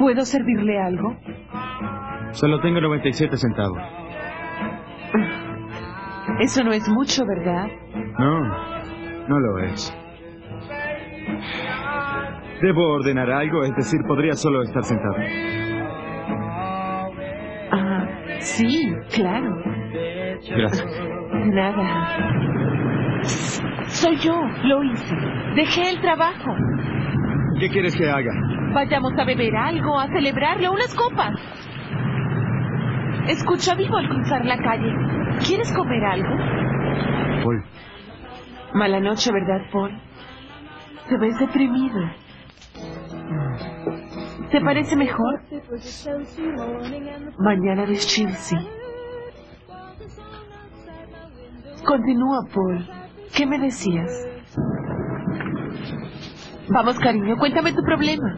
¿Puedo servirle algo? Solo tengo 97 centavos. Eso no es mucho, ¿verdad? No, no lo es. Debo ordenar algo, es decir, podría solo estar sentado. Ah, sí, claro. Gracias. Nada. Soy yo, lo hice. Dejé el trabajo. ¿Qué quieres que haga? Vayamos a beber algo, a celebrarlo, unas copas. Escucha, vivo al cruzar la calle. ¿Quieres comer algo? Paul. Mala noche, ¿verdad, Paul? Te ves deprimido. ¿Te parece mejor? Mañana ves Chelsea. Continúa, Paul. ¿Qué me decías? Vamos, cariño, cuéntame tu problema.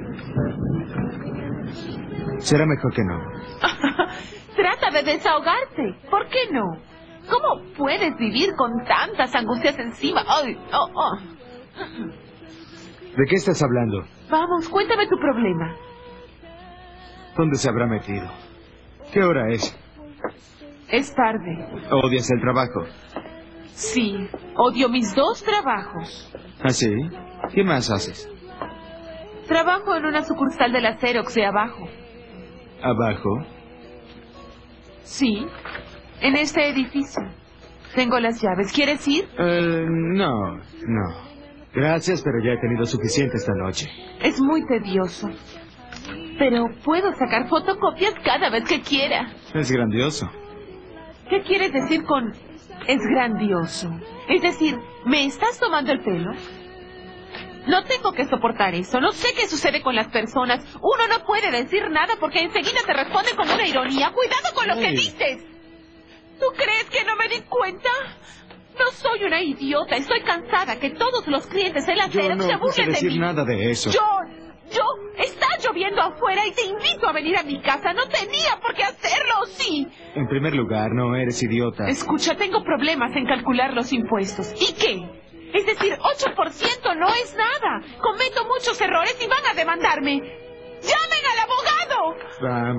Será mejor que no. Trata de desahogarte. ¿Por qué no? ¿Cómo puedes vivir con tantas angustias encima? ¡Ay! Oh, oh. ¿De qué estás hablando? Vamos, cuéntame tu problema. ¿Dónde se habrá metido? ¿Qué hora es? Es tarde. ¿Odias el trabajo? Sí, odio mis 2 trabajos. ¿Ah, sí? ¿Qué más haces? Trabajo en una sucursal de la Xerox de abajo. ¿Abajo? Sí, en este edificio. Tengo las llaves. ¿Quieres ir? No. Gracias, pero ya he tenido suficiente esta noche. Es muy tedioso. Pero puedo sacar fotocopias cada vez que quiera. Es grandioso. ¿Qué quieres decir con es grandioso? Es decir, ¿me estás tomando el pelo? No tengo que soportar eso. No sé qué sucede con las personas. Uno no puede decir nada porque enseguida te responden con una ironía. ¡Cuidado con lo que dices! ¿Tú crees que no me di cuenta? No soy una idiota. Estoy cansada que todos los clientes en la Xerox se burlen de decir mí. nada de eso. John, está lloviendo afuera y te invito a venir a mi casa. No tenía por qué hacerlo, ¿sí? En primer lugar, no eres idiota. Escucha, tengo problemas en calcular los impuestos. ¿Y qué? Es decir, 8% no es nada. Cometo muchos errores y van a demandarme. ¡Llamen al abogado! Vamos.